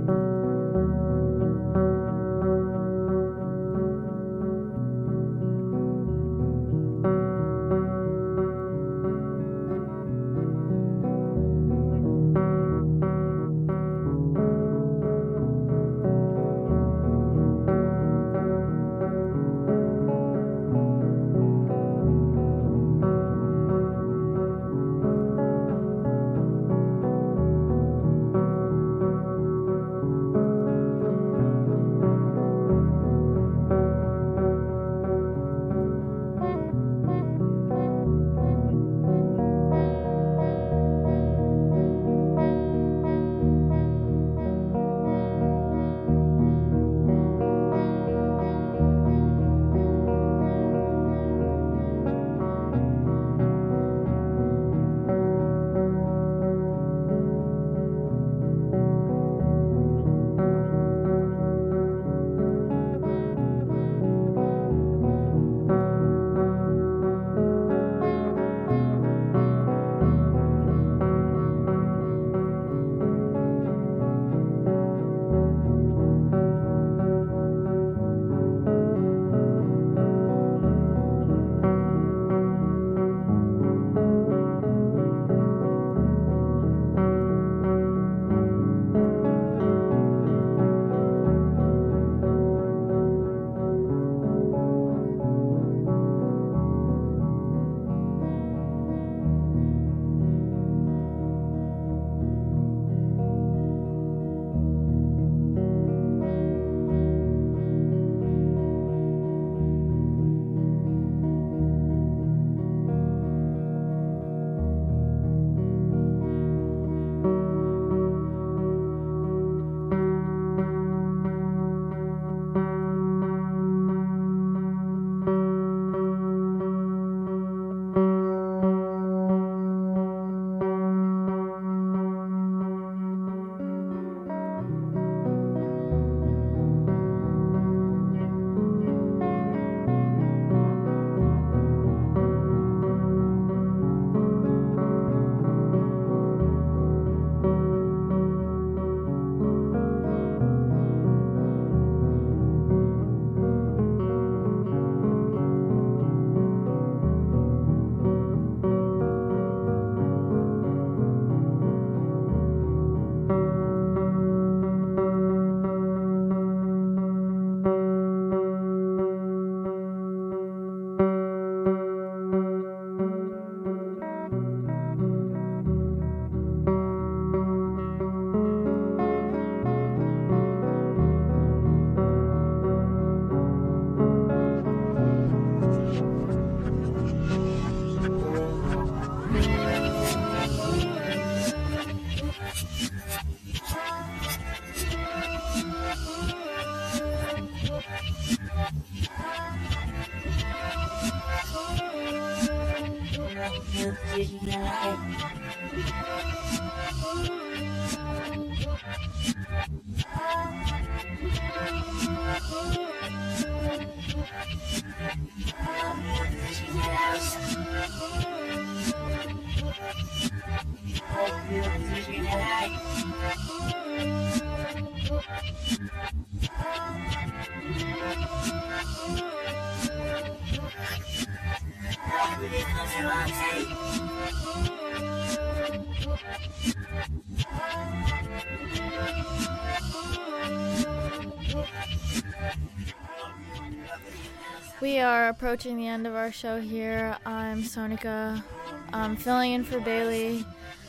We are approaching the end of our show here. I'm Sonika, filling in for Bailey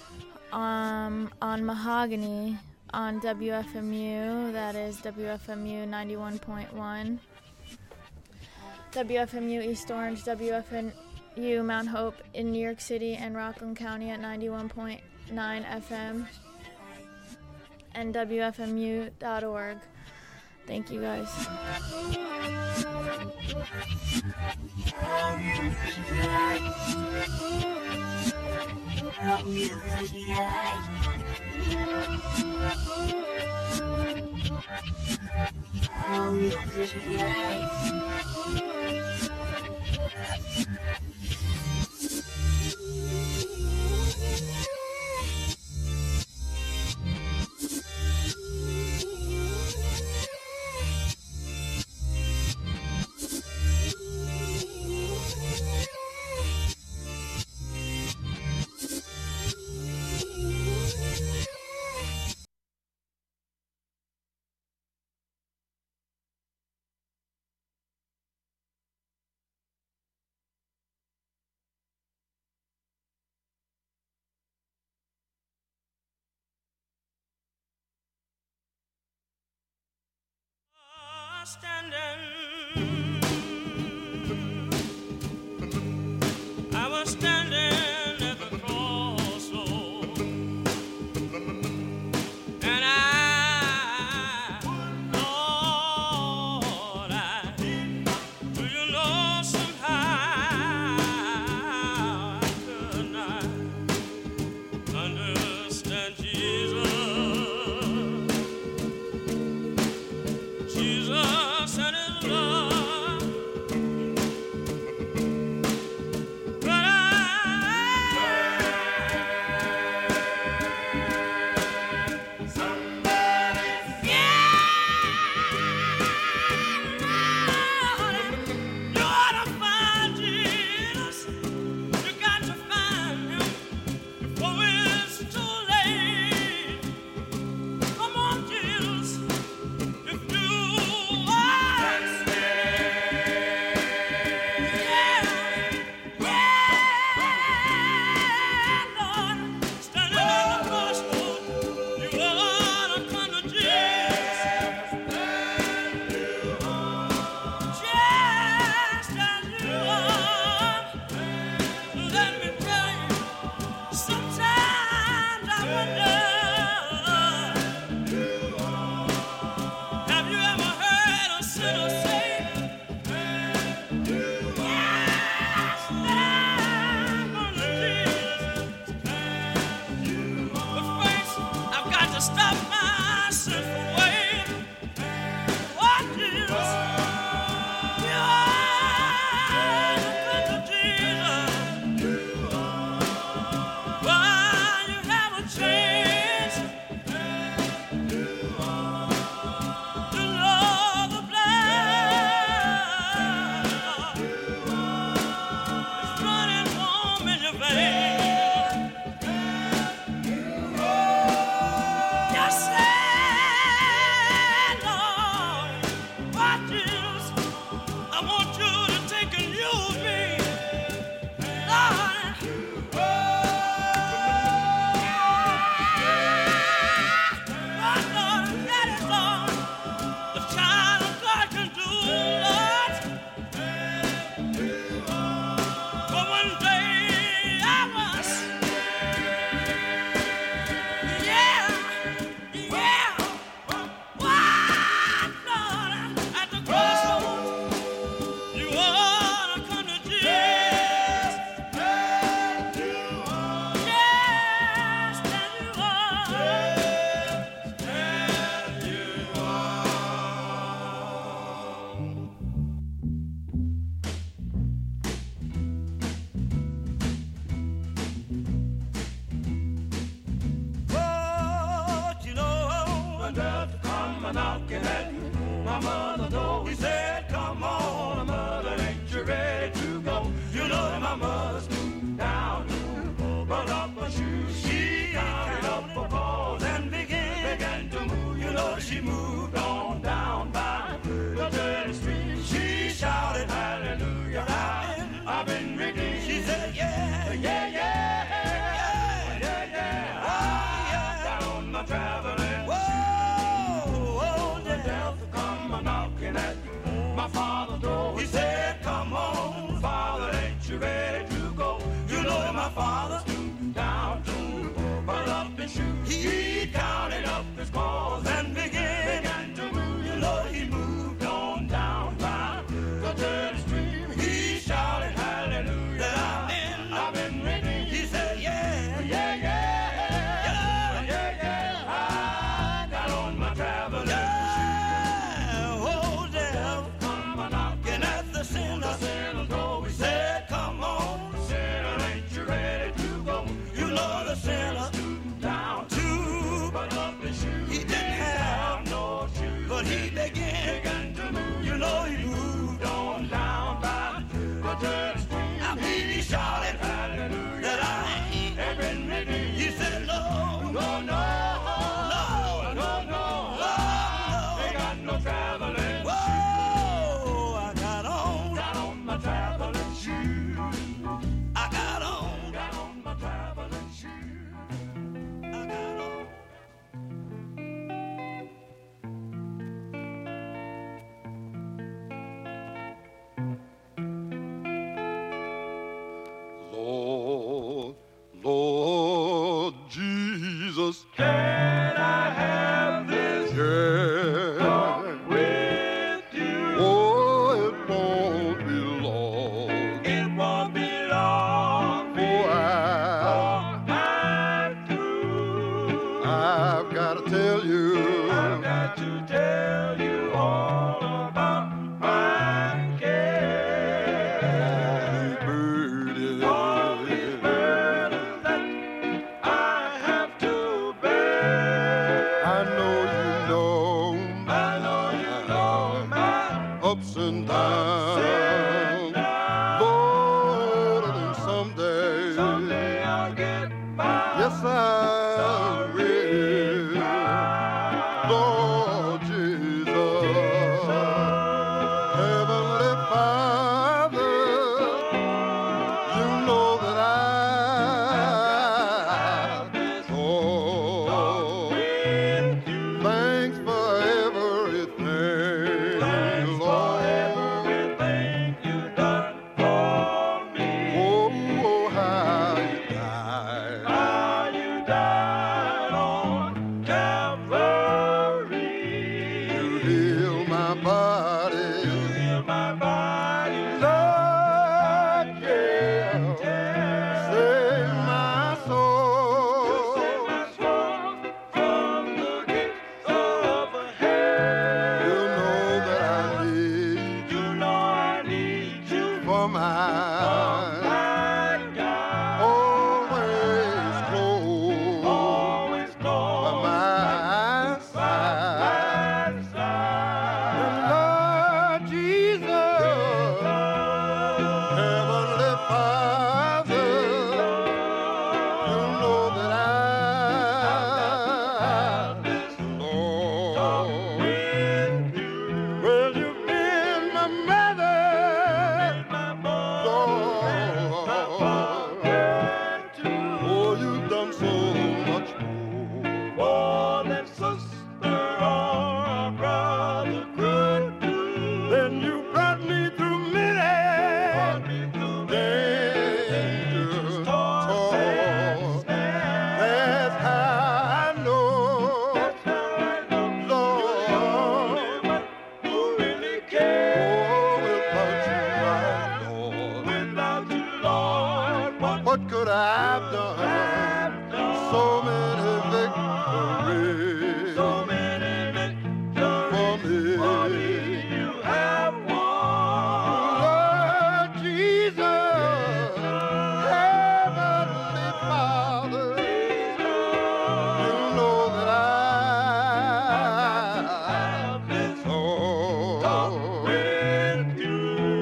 on Mahogany on WFMU, that is WFMU 91.1, WFMU East Orange, WFMU Mount Hope in New York City and Rockland County at 91.9 FM, and WFMU.org. Thank you guys. my body. Lord, yeah. Save my soul. From the gates of hell. You know that I need You know I need you for my God. always close Always close by my side. Lord Jesus, Heavenly Father, you know that Lord, well, you've been my mother, Lord, oh, you've done so much more. More than sister or brother could do. Then you brought me through many dangerous toils. That's how I know, Lord, Who really oh, cares without you, my Lord, without you, Lord? what could I have done? So many victories So many victories for me. you have won. Lord Jesus, Heavenly Father, you know that With you.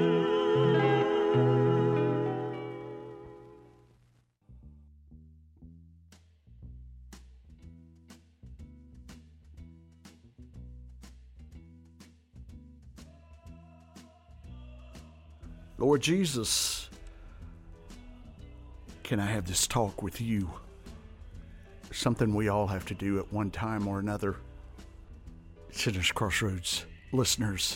Lord Jesus, can I have this talk with you? Something we all have to do at one time or another. Sinners Crossroads listeners,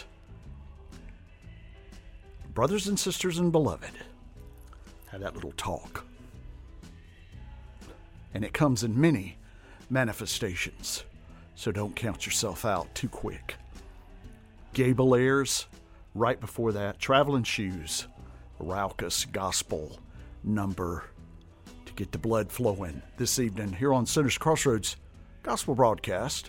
brothers and sisters and beloved, have that little talk. And it comes in many manifestations, so don't count yourself out too quick. Gable Ayers, right before that, Traveling Shoes, raucous gospel number to get the blood flowing this evening here on Sinners Crossroads Gospel Broadcast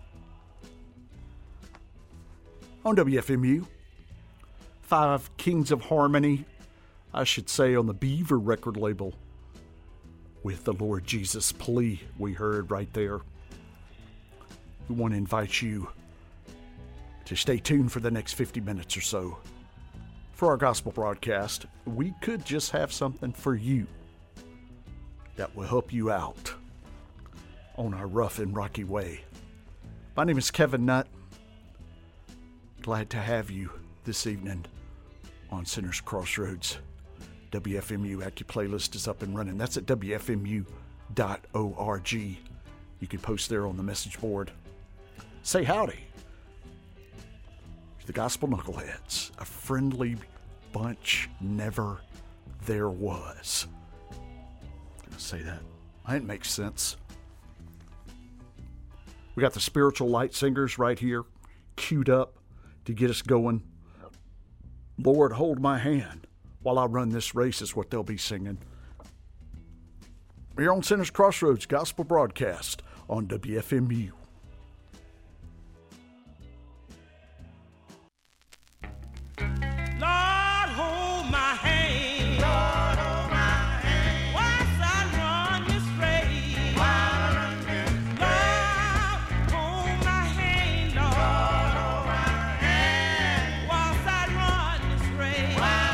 on WFMU. 5 Kings of Harmony, I should say, on the Beaver record label, with the Lord Jesus plea we heard right there. We want to invite you to stay tuned for the next 50 minutes or so for our gospel broadcast. We could just have something for you that will help you out on our rough and rocky way. My name is Kevin Nutt. Glad to have you this evening on Sinners Crossroads. WFMU Active Playlist is up and running. That's at WFMU.org. You can post there on the message board. Say howdy to the Gospel Knuckleheads, a friendly bunch never there was. I'm gonna say that. That makes sense. We got the Spiritual Light Singers right here, queued up to get us going. Lord, hold my hand while I run this race is what they'll be singing. We're on Sinners Crossroads Gospel Broadcast on WFMU. Lord, hold my hand. Lord, hold my hand. Whilst I run this race. Lord, hold my hand. Lord, hold my hand. Whilst I run this race.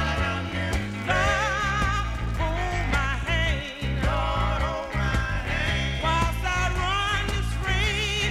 Lord, hold my hand. Lord, hold my hand. Whilst I run this race.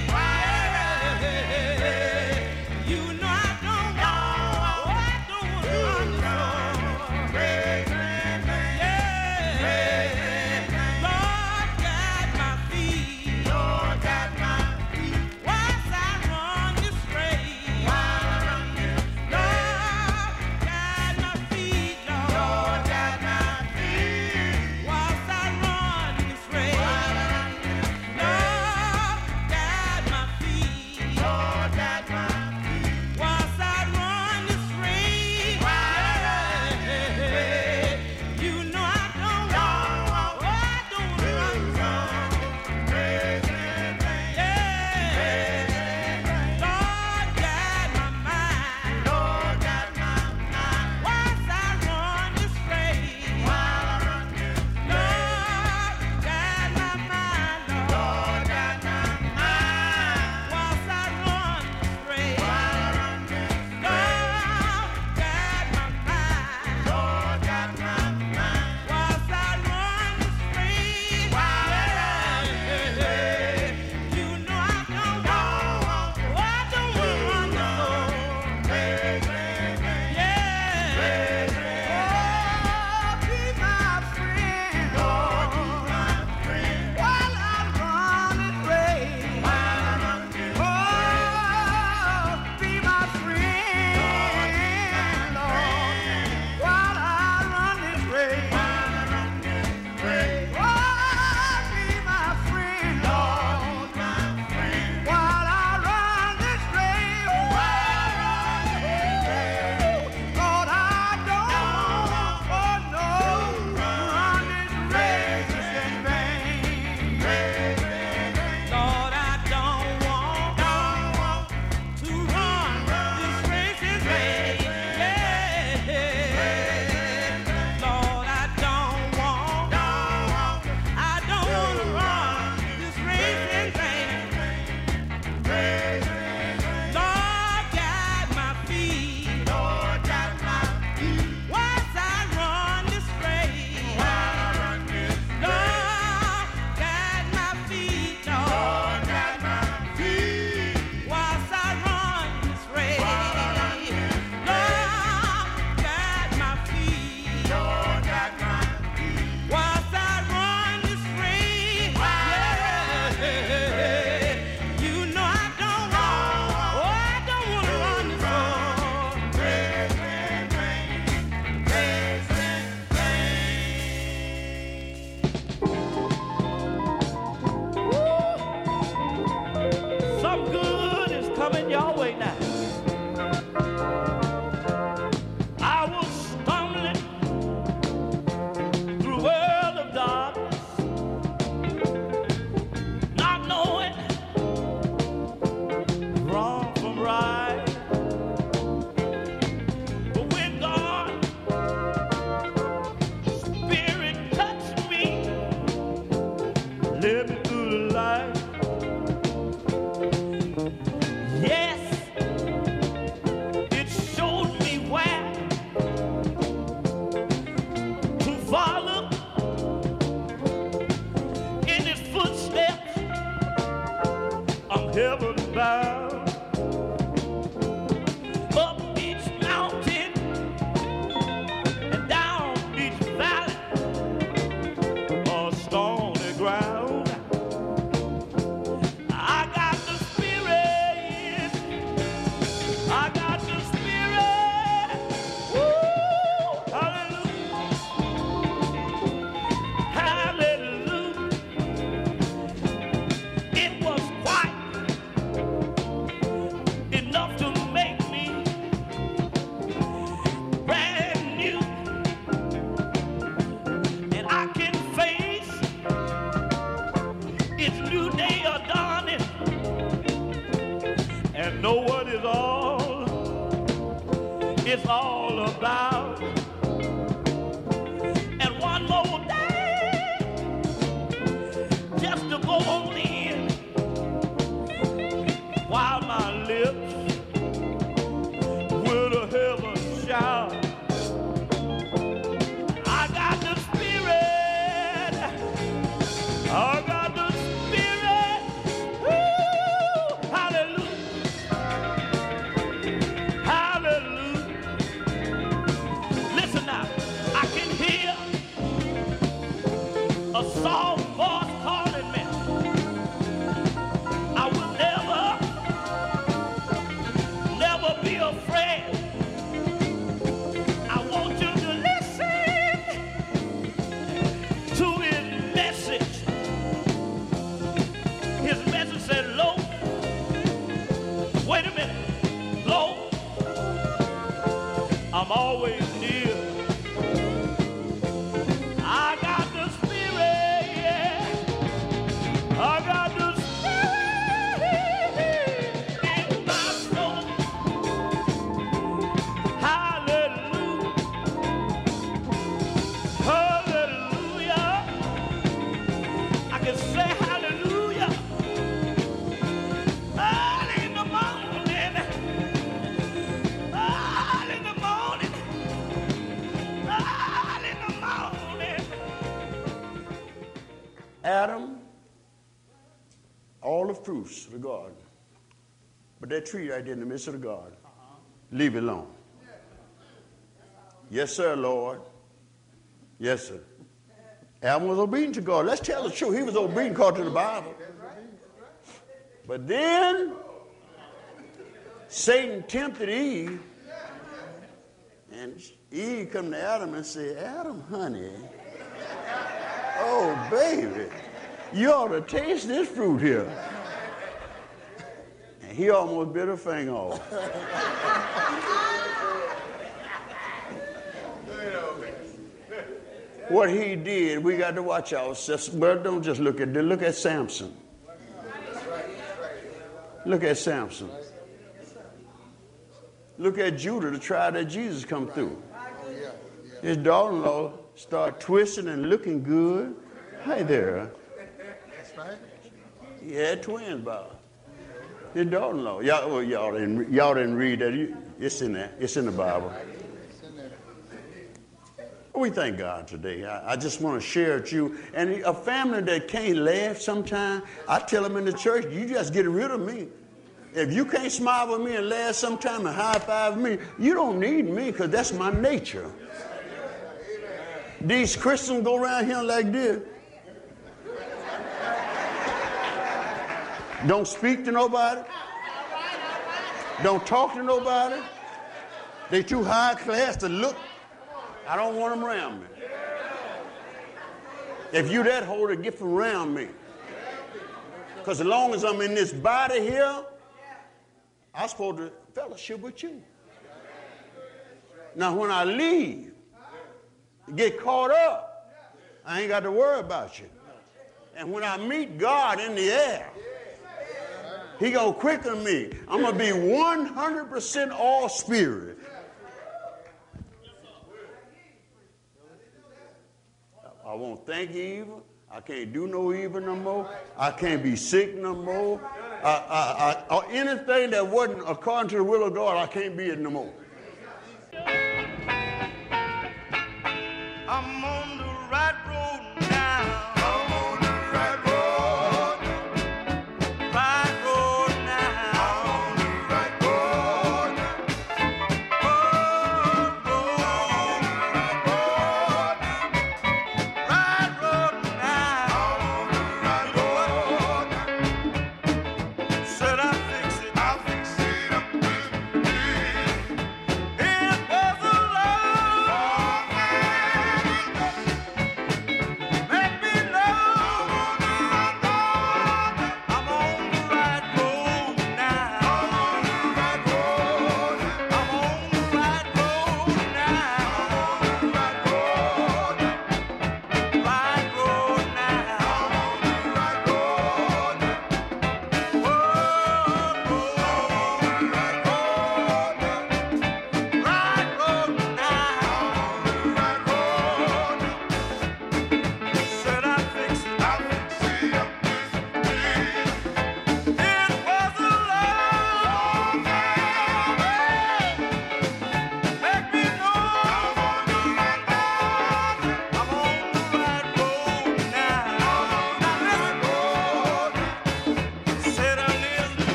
what it's all about. And one more day, just to go on in, while my lips will heaven shout. I got the Spirit. I got the Spirit. Woo! Hallelujah. Hallelujah. Listen now. I can hear a soft voice calling me. I will never be afraid. I want you to listen to his message. His message said, "Lo, wait a minute, lo, I'm always near. I got the Spirit, yeah. I got the Spirit in my soul. Hallelujah. Hallelujah. I can say hallelujah early in the morning. Early in the morning. Early in the morning. Adam, all the fruits of the garden. But that tree right there in the midst of the garden, leave it alone. Yes, sir, Lord. Yes, sir. Adam was obedient to God. Let's tell the truth. He was obedient according to the Bible. But then Satan tempted Eve, and Eve come to Adam and said, "Adam, honey, oh, baby, you ought to taste this fruit here." And he almost bit her finger off. What he did, we got to watch ourselves. But don't just look at them. Look at Samson. Look at Samson. Look at Judah, the trial that Jesus come through. His daughter-in-law started twisting and looking good. Hey there. He had twins, Bob. His daughter-in-law. Y'all didn't read that. It's in there. It's in the Bible. We thank God today. I just want to share with you. And a family that can't laugh sometimes, I tell them in the church, you just get rid of me. If you can't smile with me and laugh sometime and high five me, you don't need me because that's my nature. These Christians go around here like this. Don't speak to nobody. Don't talk to nobody. They too high class to look. I don't want them around me. If you that holy, get from around me. Because as long as I'm in this body here, I'm supposed to fellowship with you. Now when I leave, get caught up, I ain't got to worry about you. And when I meet God in the air, he gonna quicken me. I'm gonna be 100% all spirit. I won't think evil. I can't do no evil no more. I can't be sick no more. Or anything that wasn't according to the will of God, I can't be it no more. I'm on the right road now. I'm on the right road. Right road now. I'm on the right road. Right road now. I'm on the right road. Said I fix it. I fix it up with me. It was a love.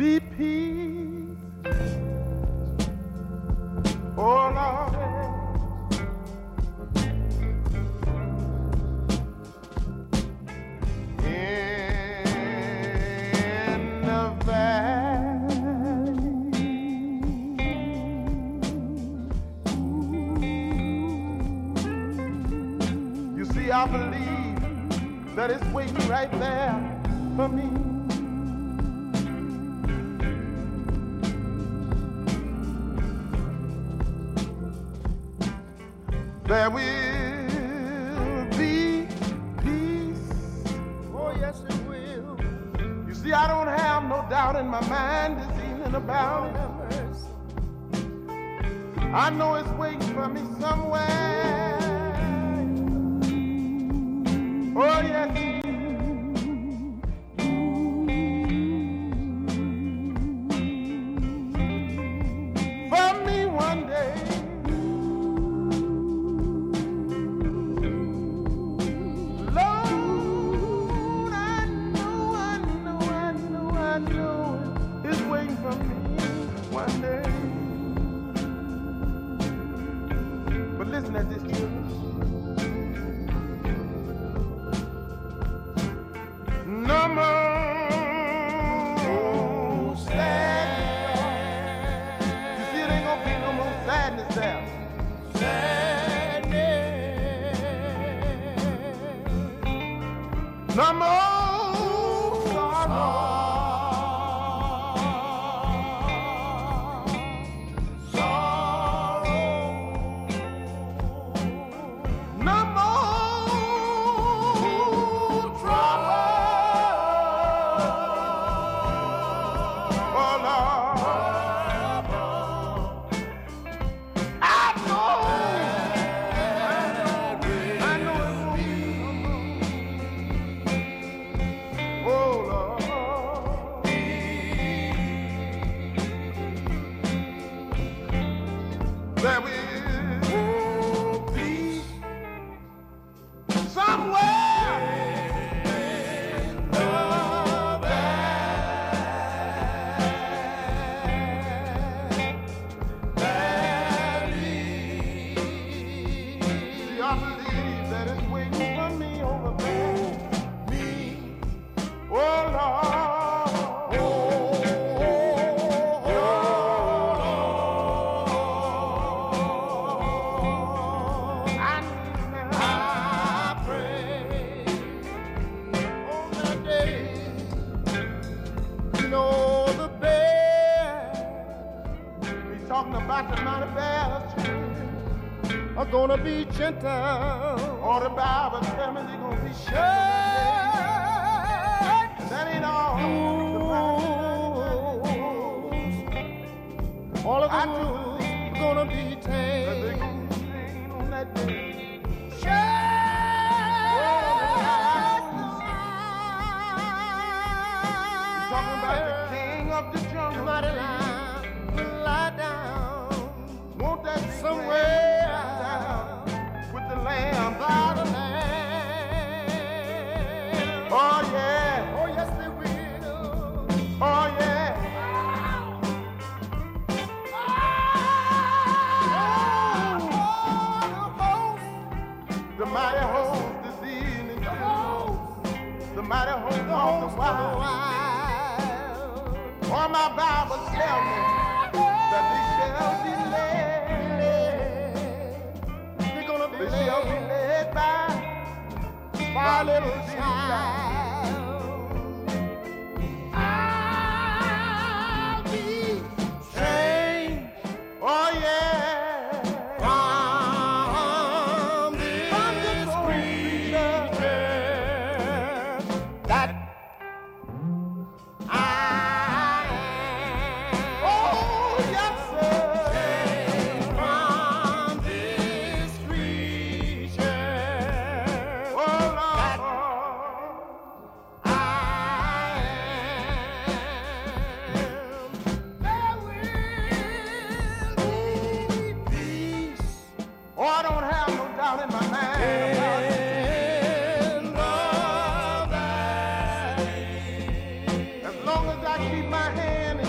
be peace. Oh Lord, in the valley, you see, I believe that it's waiting right there for me. There will be peace. Oh, yes, it will. You see, I don't have no doubt in my mind this evening about it. I know it's waiting for me somewhere. Oh, yes. For me one day. Listen at this, children. No more sadness. You see, it ain't gonna be no more sadness there. Sadness. No more sorrow. There will be somewhere in the valley. See, I believe that it's waiting for me over there. Me, oh Lord. Talking about the mighty bears are gonna be gentle. All the Bible tell me they're gonna be shy. That ain't all. All of the rules are gonna be tame. But they're gonna sing on that day. Talking about the king of the jungle. Mighty lion. Lie down, won't that be somewhere down with the lamb by the lamb? Oh yeah, oh yes they will. Oh yeah. The mighty host this evening, the mighty host of the wild. All my Bible tell me that they shall be led. They're gonna be led by a little child. I'll be changed. Oh yeah. From this creature that in my mind as long as I keep my hand in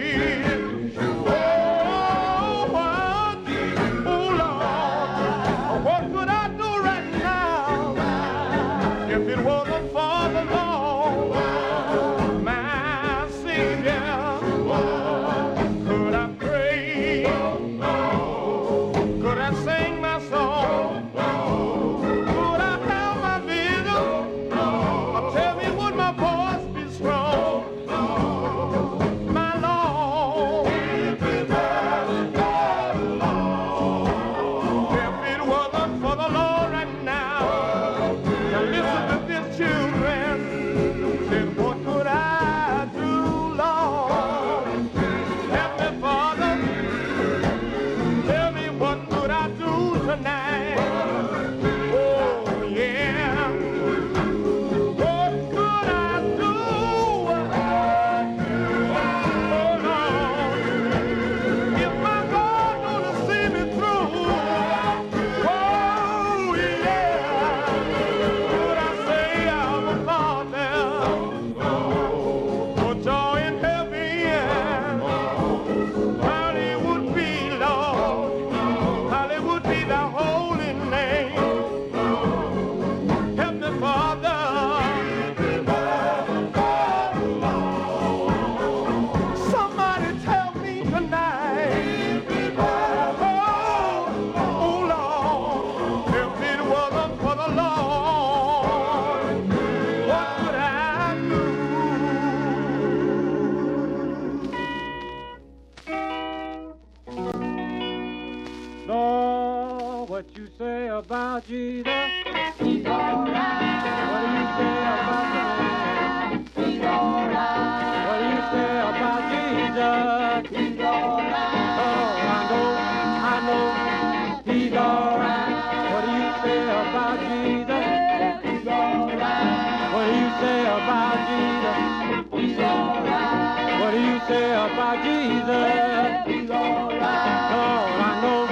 about Jesus? He's alright. What do you say about the man? He's alright. What do you say about Jesus? He's alright. Oh, I know, he's alright. What do you say about Jesus? He's alright. What do you say about Jesus? He's alright. What do you say about Jesus? He's alright. Oh, I know,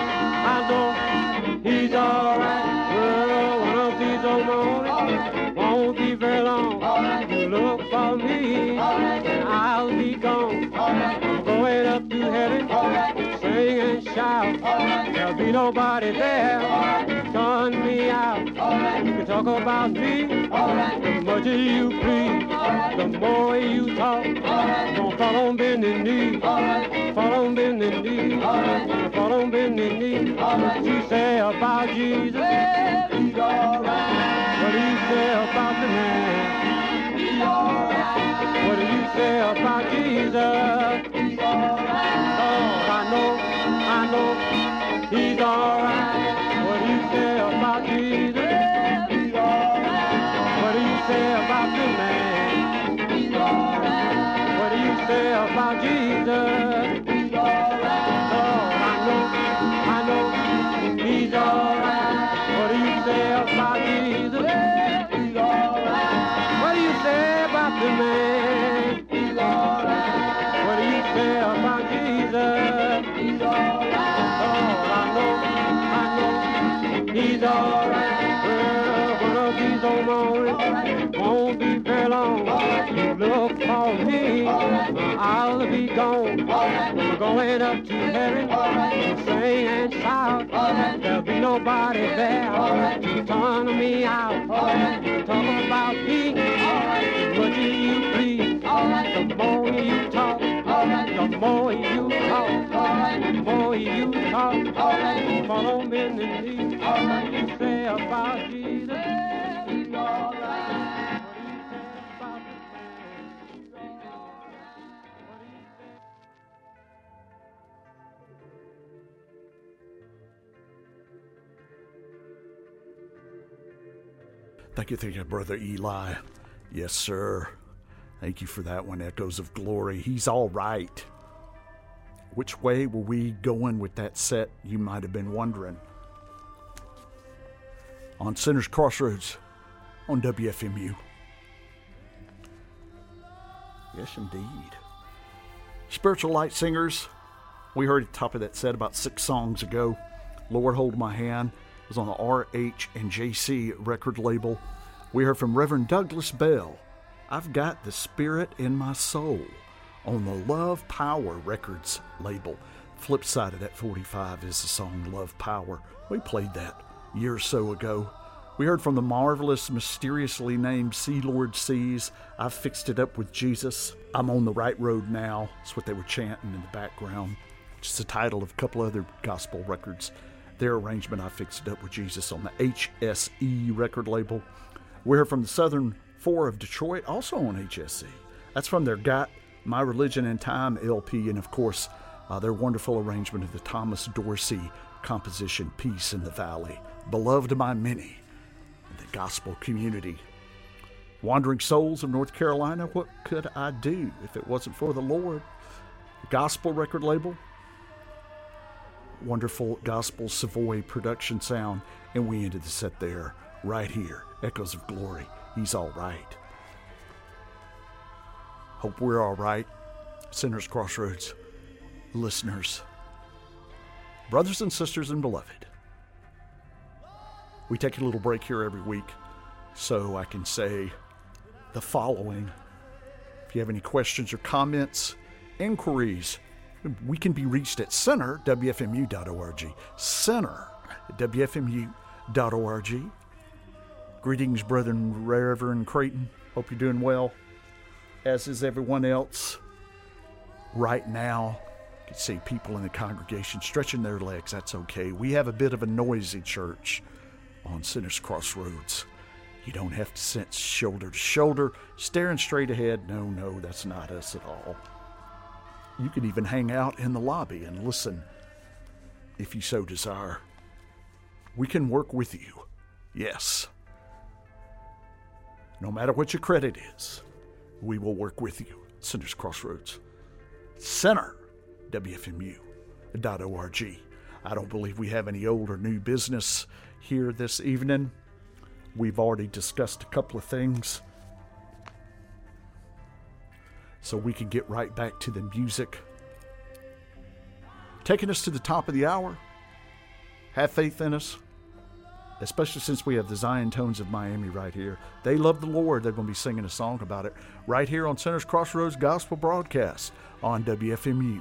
he's alright. Well, one of these old mornings won't be very long. You look for me, and I'll be gone. I'm going up to heaven, sing and shout. There'll be nobody there to turn me out. You can talk about me as much as you please. The more you talk, don't fall on bending knee. Fall on bending knee. Fall on bending knee. What you say about Jesus? He's alright. What do you say about the man? He's alright. What do you say about Jesus? He's alright. Oh, I know, he's alright. What do you say about Jesus? He's alright. What do you say about the man? He's alright. What do you say about Jesus? He's alright. Oh, I know, he's alright. What do you say about Jesus? He's alright. What do you say about the man? He's alright. What do you say about Jesus? He's alright. Oh, I know, he's alright. Well, one of these old mornings won't be very long. You look for me, I'll be gone. We're going up to heaven to sing and shout. There'll be nobody there to turn me out. Talk about me, what do you please? The more you talk, the more you talk, the more you talk. Follow me in the knee. What do you say about Jesus? He's alright. What do you say about the man? He's alright. What do you say? Thank you, Brother Eli. Yes, sir. Thank you for that one, Echoes of Glory. He's all right. Which way were we going with that set, you might have been wondering? On Sinner's Crossroads on WFMU. Yes, indeed. Spiritual Light Singers. We heard at the top of that set about 6 songs ago. Lord Hold My Hand was on the RH and JC record label. We heard from Reverend Douglas Bell, I've Got the Spirit in My Soul, on the Love Power Records label. Flip side of that 45 is the song Love Power. We played that a year or so ago. We heard from the marvelous, mysteriously named Sea Lord Seas, I Fixed It Up With Jesus. I'm on the Right Road Now. That's what they were chanting in the background, which is the title of a couple other gospel records. Their arrangement, I Fixed It Up With Jesus, on the HSE record label. We heard from the Southern Four of Detroit, also on HSE. That's from their Got My Religion and Time LP, and of course, their wonderful arrangement of the Thomas Dorsey composition, Peace in the Valley, beloved by many in the gospel community. Wandering Souls of North Carolina, what could I do if it wasn't for the Lord? Gospel record label, wonderful gospel Savoy production sound, and we ended the set there, right here, Echoes of Glory, He's All Right. Hope we're all right, Sinners Crossroads listeners, brothers and sisters and beloved. We take a little break here every week so I can say the following. If you have any questions or comments, inquiries, we can be reached at center@wfmu.org. Center@wfmu.org. Greetings, brethren, Reverend Creighton. Hope you're doing well, as is everyone else. Right now, you can see people in the congregation stretching their legs. That's okay. We have a bit of a noisy church on Sinners Crossroads. You don't have to sit shoulder to shoulder, staring straight ahead. No, that's not us at all. You can even hang out in the lobby and listen if you so desire. We can work with you. Yes. No matter what your credit is, we will work with you. Sinners Crossroads. Center, WFMU.org. I don't believe we have any old or new business here this evening. We've already discussed a couple of things, so we can get right back to the music. Taking us to the top of the hour, Have Faith in Us, especially since we have the Zion Tones of Miami right here. They love the Lord. They're going to be singing a song about it right here on Sinners Crossroads Gospel Broadcast on WFMU.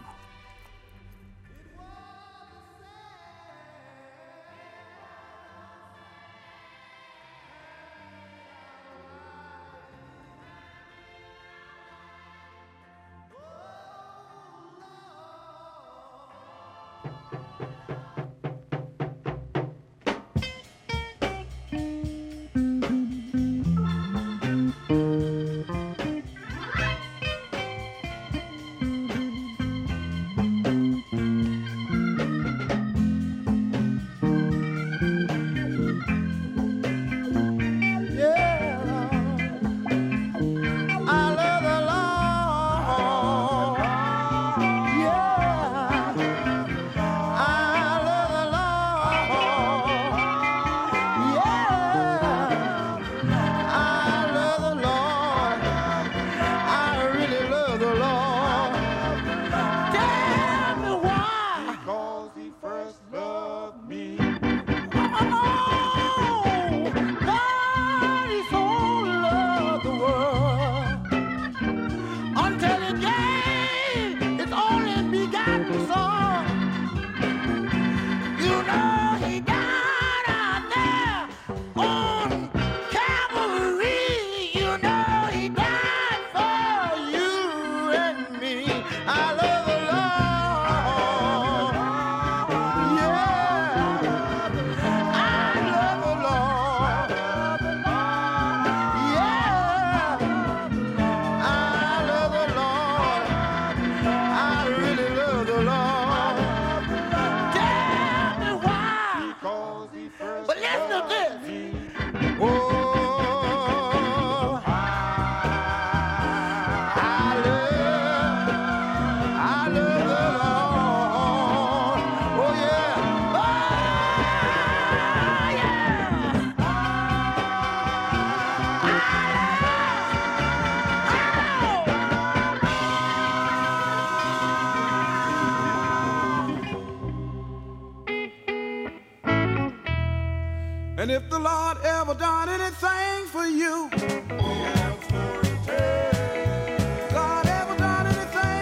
And if the Lord ever done anything for you, Lord ever done anything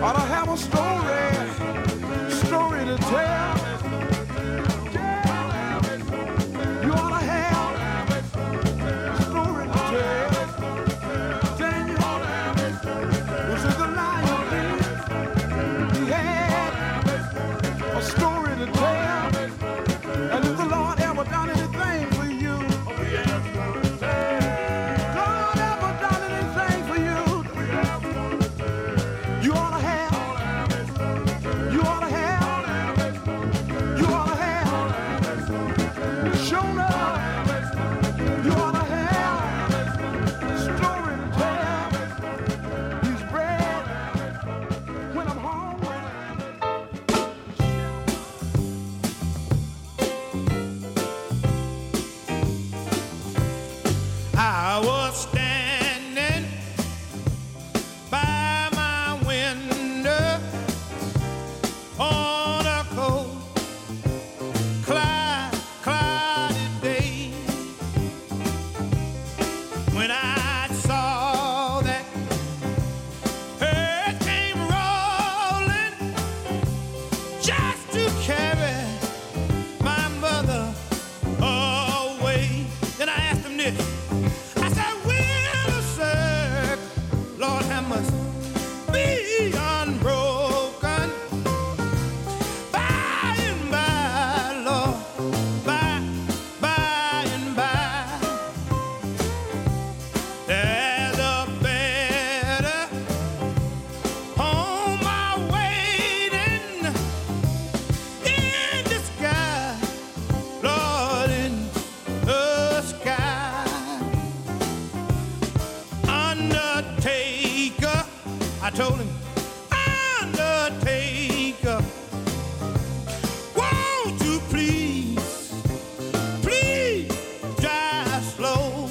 ought to have a story to tell. You ought to have a story to tell. Daniel was in the lion den. He had a story to tell. And if the Lord ever done anything for you, God ever done anything for you, you ought to have, you ought to have, you ought to have, shown up, you ought to have a story to tell. He's bread when I'm hungry. I was standing by my window on a cold, cloudy day when I saw that hurricane came rolling just to carry my mother away. Then I asked him this. I said, will the circle, Lord, have mercy, be unbroken by and by, Lord, by and by. There's a better home waiting in the sky, Lord, in the sky. Undertaker, I told him, Undertaker, won't you please drive slow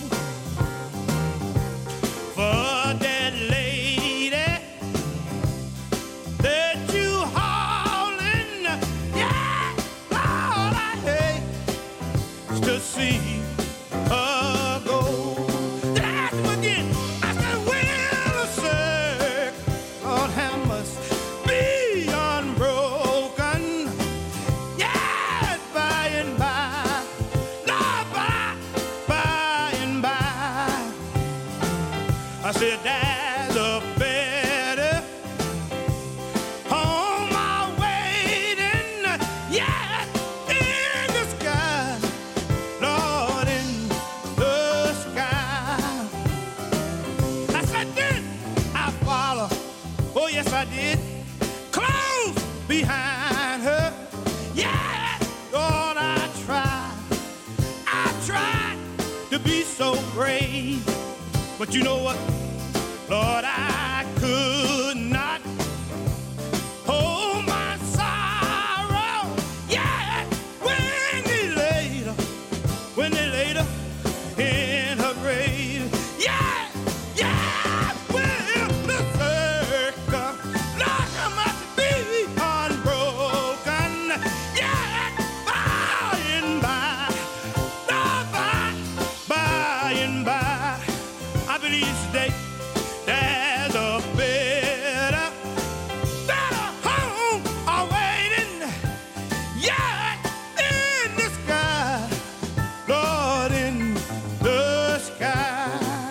for that lady that you hauling. Yeah, Lord, I hate to see her go. Then I asked him again. I said, will the circle, Lord, have mercy, be unbroken? Yeah, by and by, Lord, by and by. I said, there's a better home waiting, yeah, in the sky, Lord, in the sky. I said, then I follow, oh yes I did, close behind her. Yeah, Lord, I tried to be so brave, but you know what, Lord, I could not hold my sorrow. Yeah, when they laid her in her grave. Yeah, well, the circle, Lord, I must be unbroken. Yeah, by and by, Lord, by and by. I believe today there's a better home awaiting. Yeah, in the sky, Lord, in the sky.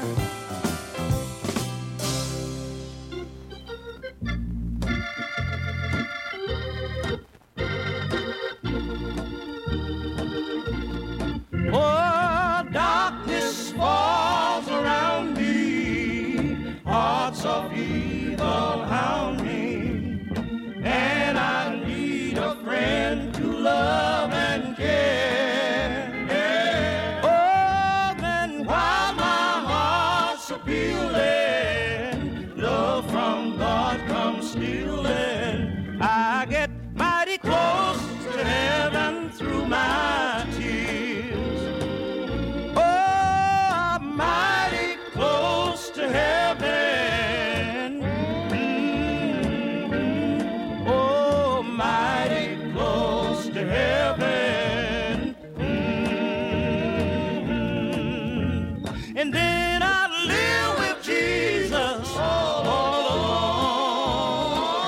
Oh, darkness falls around me, hearts of evil hound me, and I need a friend to love and care. Oh, then while my heart's appealing, love from God comes stealing, I get mighty close to heaven through my tears. Oh, I'm mighty close to heaven. Oh, mighty close to heaven. And then I live with Jesus all alone.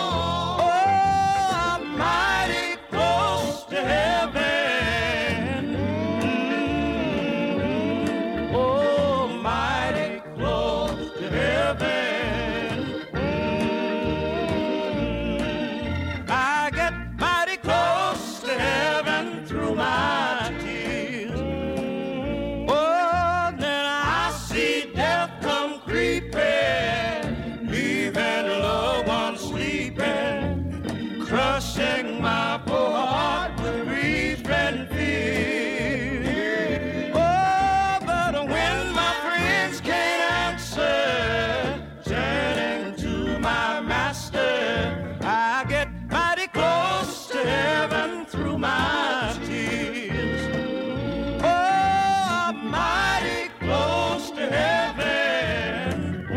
crushing my poor heart with grief and fear. Oh, but when my friends can't answer, turning to my master, I get mighty close to heaven through my tears. Oh, mighty close to heaven.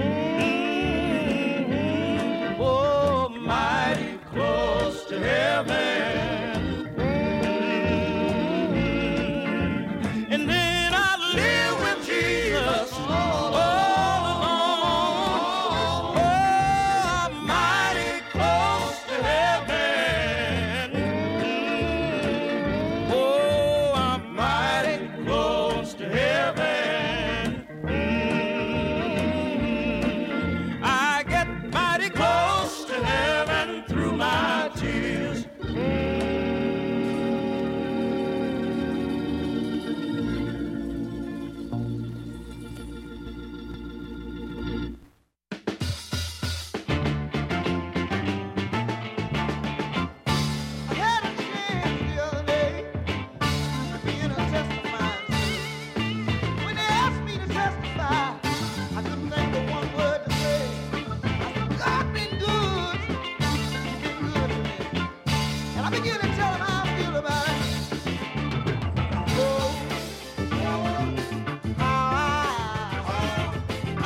Oh, mighty close to heaven. And then I live with Jesus all alone. Oh, mighty close to heaven. Oh, I'm mighty close to heaven. I get mighty close to heaven through my tears. I had a chance the other day to be in a testifying service. When they asked me to testify, I couldn't think of one word to say. I said, God been good. He's been good to me. And I began to tell him how I feel about it. Oh, how I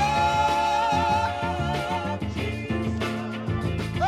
love Jesus. Oh,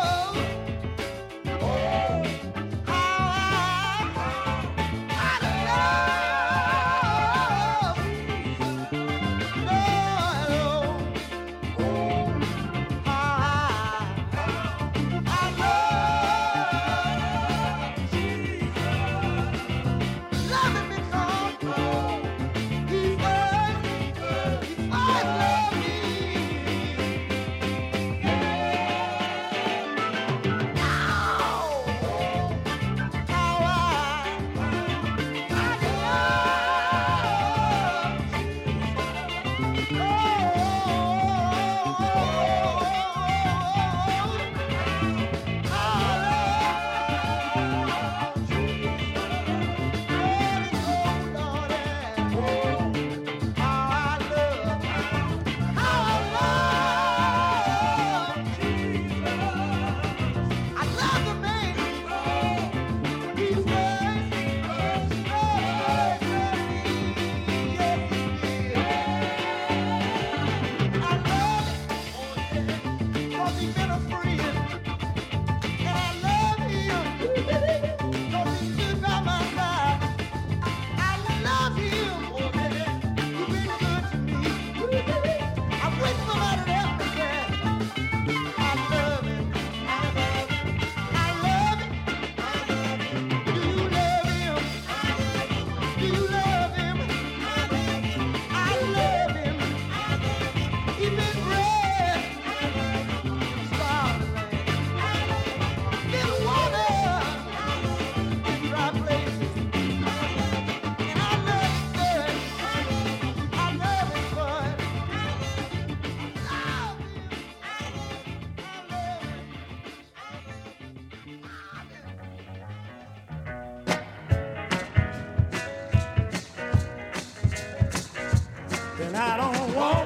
And I don't want,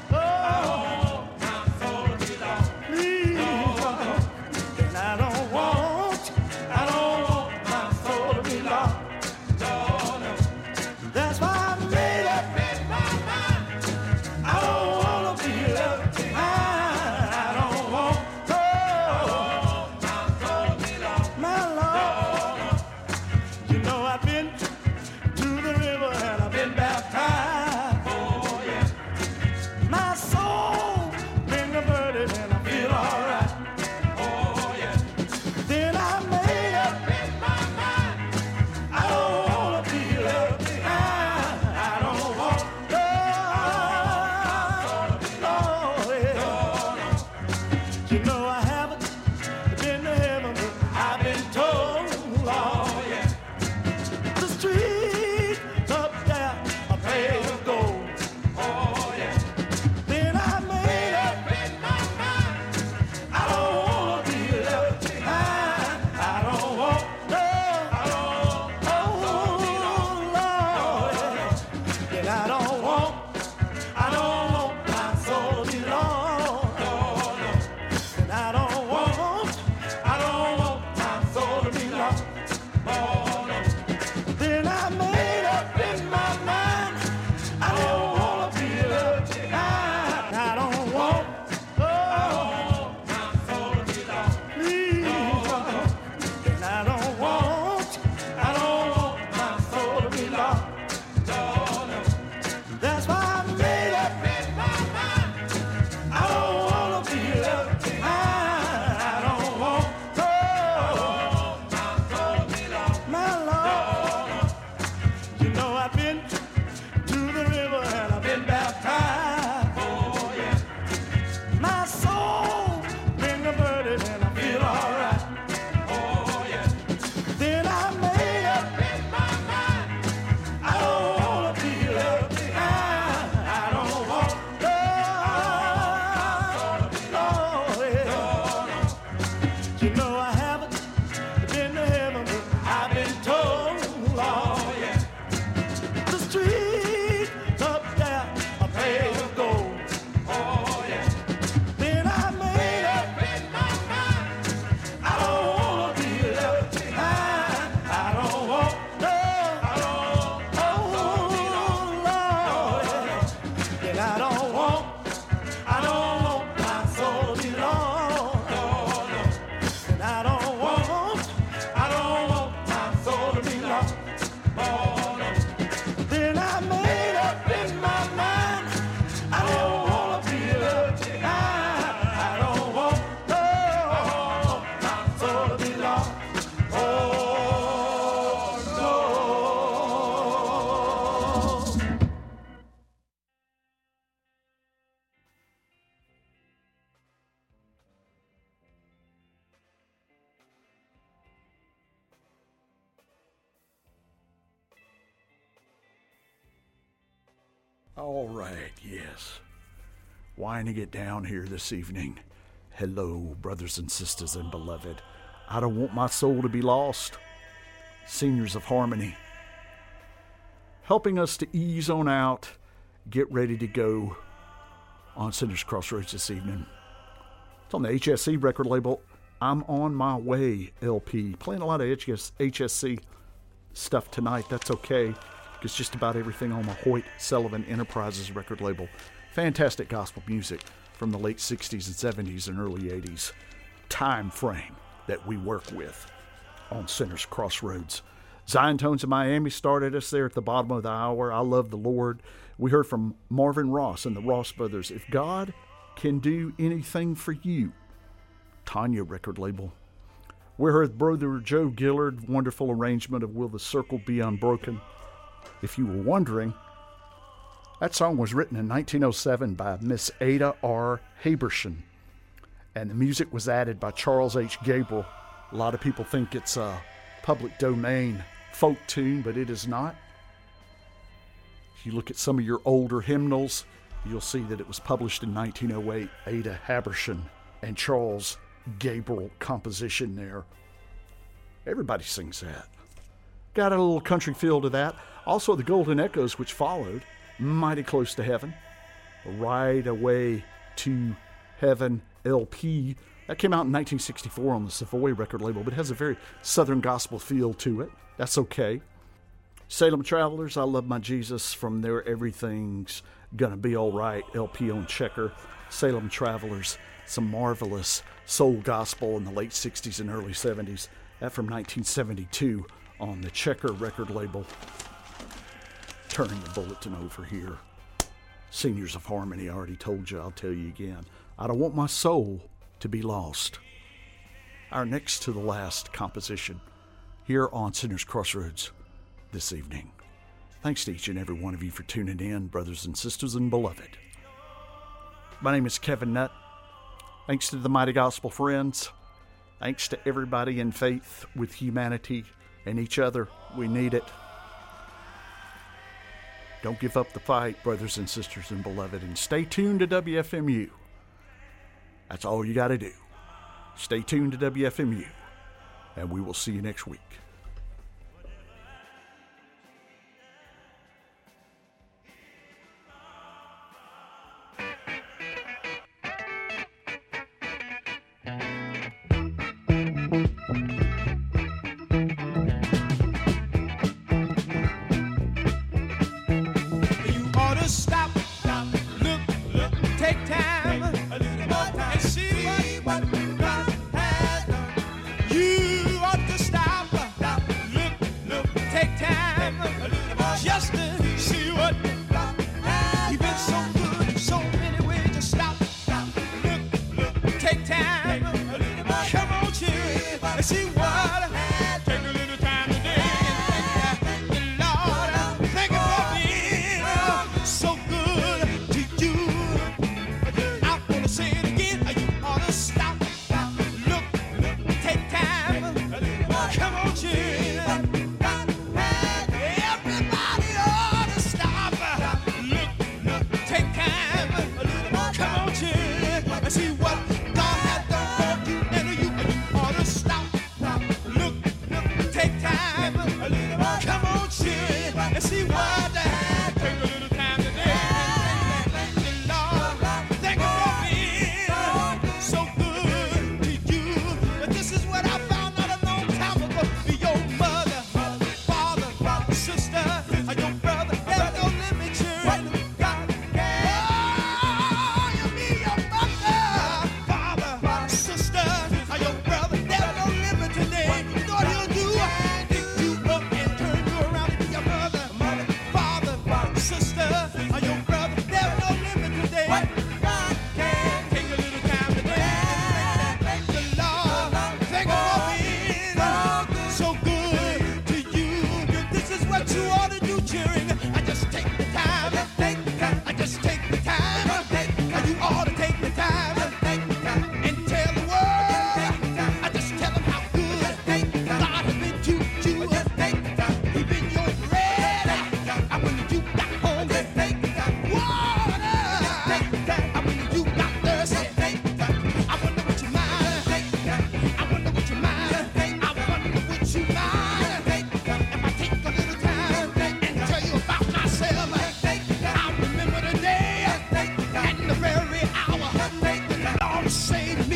my soul to be lost. Please, and I don't want my soul to be lost. No. That's why I made up in my mind. I don't want to be left behind. I don't want, my soul to be lost. My Lord, you know I've been to the river and I've been baptized. My soul been converted and I feel alright. Oh yeah. Then I made up in my mind. I don't wanna be left behind. I don't want no. You know I haven't been to heaven, but I've been told, oh yeah. The streets up there are paved with gold. Oh yeah. Then I made up in my mind. I don't wanna be left behind. All right, yes. Winding it down here this evening. Hello, brothers and sisters and beloved. I don't want my soul to be lost. Seniors of Harmony. Helping us to ease on out, get ready to go on Sinners Crossroads this evening. It's on the HSC record label, I'm On My Way LP. Playing a lot of HSC stuff tonight. That's okay, because just about everything on the Hoyt Sullivan Enterprises record label. Fantastic gospel music from the late 60s and 70s and early 80s time frame that we work with on Sinners Crossroads. Zion Tones of Miami started us there at the bottom of the hour. I Love the Lord. We heard from Marvin Ross and the Ross Brothers. If God Can Do Anything for You, Tanya record label. We heard Brother Joe Gillard, wonderful arrangement of Will the Circle Be Unbroken. If you were wondering, that song was written in 1907 by Miss Ada R. Habershon, and the music was added by Charles H. Gabriel. A lot of people think it's a public domain folk tune, but it is not. If you look at some of your older hymnals, you'll see that it was published in 1908. Ada Habershon and Charles Gabriel composition there. Everybody sings that. Got a little country feel to that. Also the Golden Echoes, which followed, Mighty Close to Heaven, Right Away to Heaven LP. That came out in 1964 on the Savoy record label, but it has a very Southern gospel feel to it. That's okay. Salem Travelers, I Love My Jesus, from their Everything's Gonna Be All Right LP on Checker. Salem Travelers, some marvelous soul gospel in the late 60s and early 70s. That from 1972 on the Checker record label. Turning the bulletin over here. Seniors of Harmony, I already told you, I'll tell you again. I don't want my soul to be lost. Our next to the last composition here on Sinners Crossroads this evening. Thanks to each and every one of you for tuning in, brothers and sisters and beloved. My name is Kevin Nutt. Thanks to the Mighty Gospel Friends. Thanks to everybody in faith with humanity and each other. We need it. Don't give up the fight, brothers and sisters and beloved, and stay tuned to WFMU. That's all you got to do. Stay tuned to WFMU, and we will see you next week. You ought to stop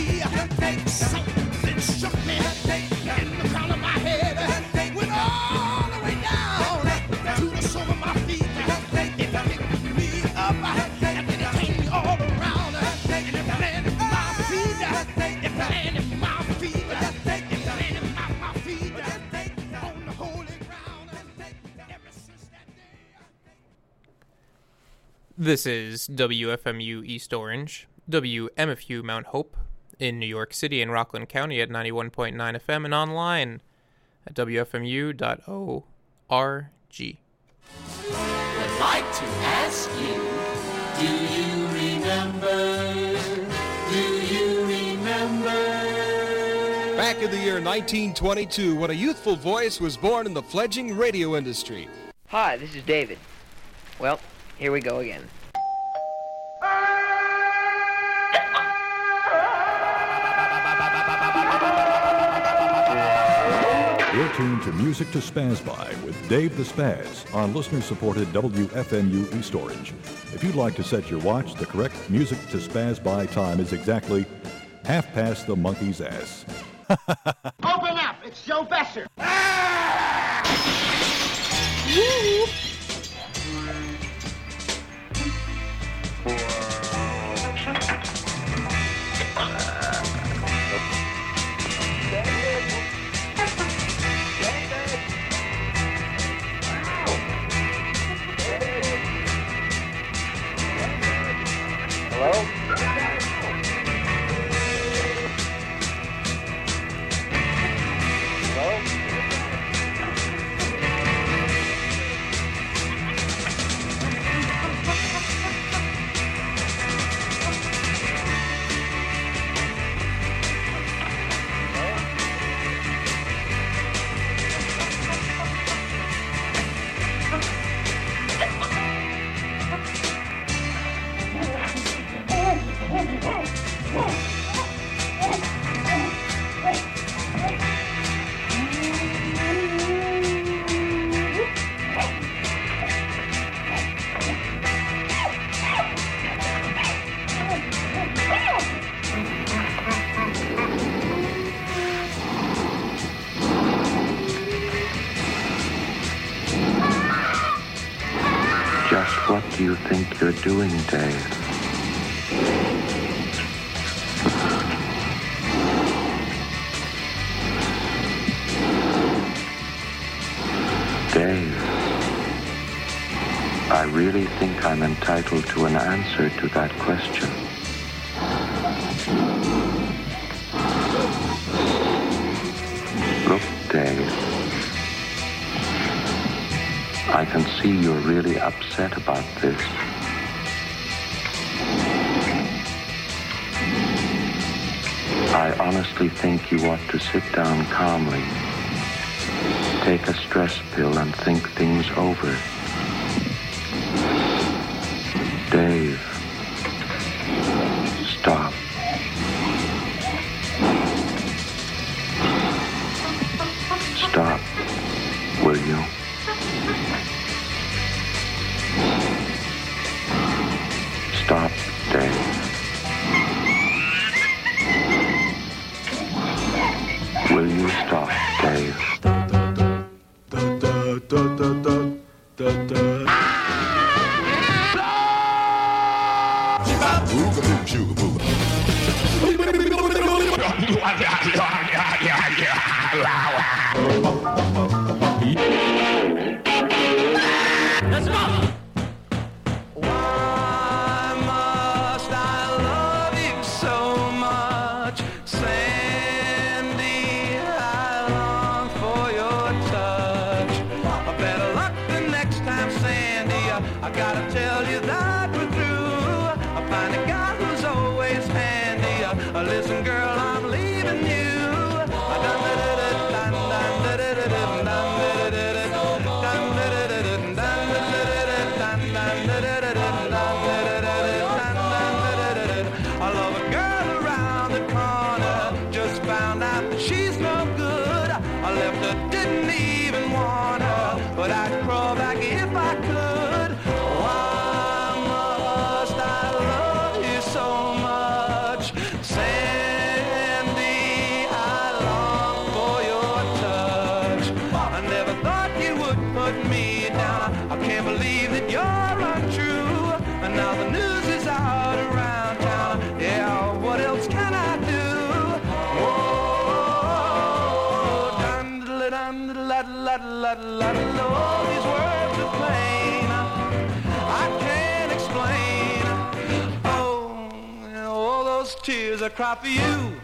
me. Something struck me in the crown of my head. Went all the way down to the sole of my feet. It picked me up and then it came all around. And it landed my feet. It landed my feet. It landed my feet on the holy ground. Ever since that day. This is WFMU East Orange, WMFU Mount Hope in New York City and Rockland County at 91.9 FM and online at WFMU.org. I'd like to ask you, do you remember? Do you remember? Back in the year 1922, when a youthful voice was born in the fledgling radio industry. Hi, this is David. Well, here we go again. You're tuned to Music to Spaz By with Dave the Spaz on listener-supported WFMU East Orange. If you'd like to set your watch, the correct Music to Spaz By time is exactly 1/2 the monkey's ass. Open up! It's Joe Besser! Just what do you think you're doing, Dave? Dave, I really think I'm entitled to an answer to that question. Look, Dave, I can see you're really upset about this. I honestly think you ought to sit down calmly, take a stress pill and think things over. Dave, stop. Stop, will you? Stop, Dave. Will you stop, Dave? Let's go! I gotta tell you that we're through. I find a guy who's always handy. Listen, girl, I'm leaving you. la-la-la-la-la. All these words are plain, I can't explain. Oh, all those tears I cry for you.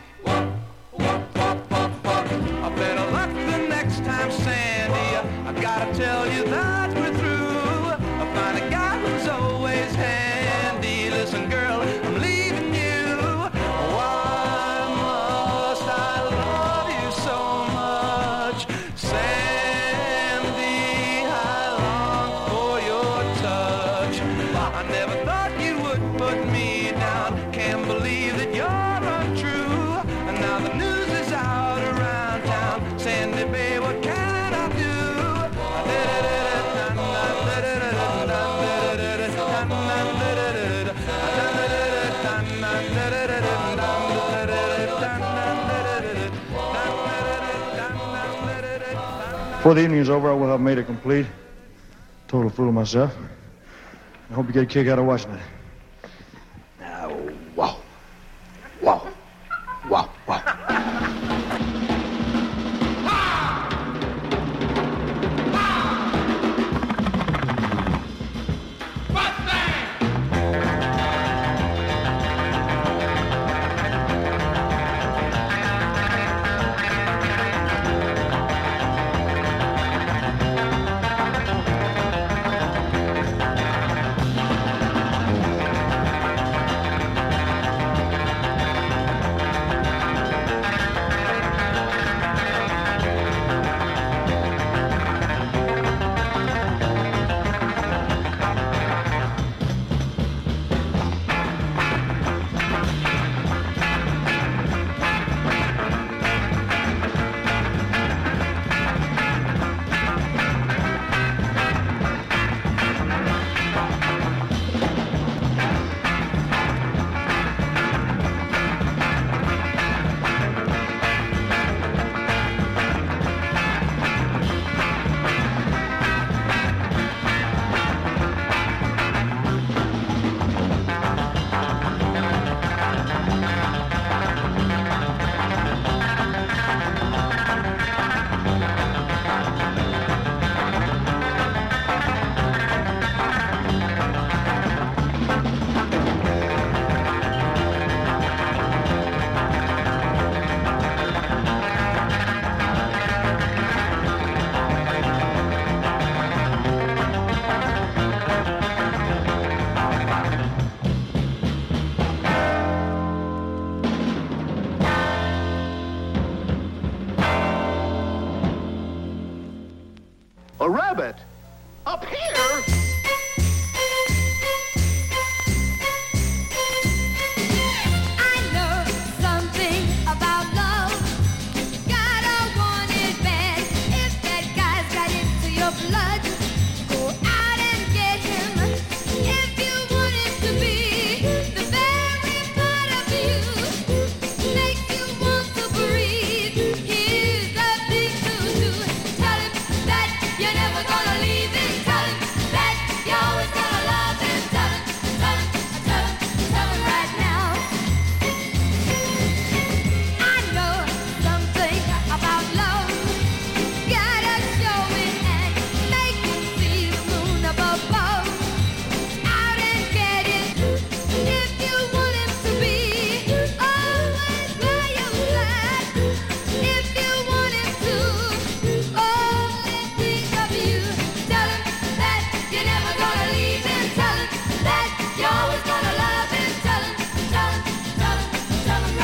I better luck the next time, Sandy. I gotta tell you that we're through. I find a guy who's always handy. Listen, girl, I'm leaving you. Why must I love you so much, Sandy? I long for your touch. I never thought you would put me down. Can't believe that you're untrue. And now the news is out around town. Sandy, babe, what can I do? Before the evening is over, I will have made it complete. Total fool of myself. I hope you get a kick out of watching it. Wow. Wow. Wow. Wow. A rabbit? Up here?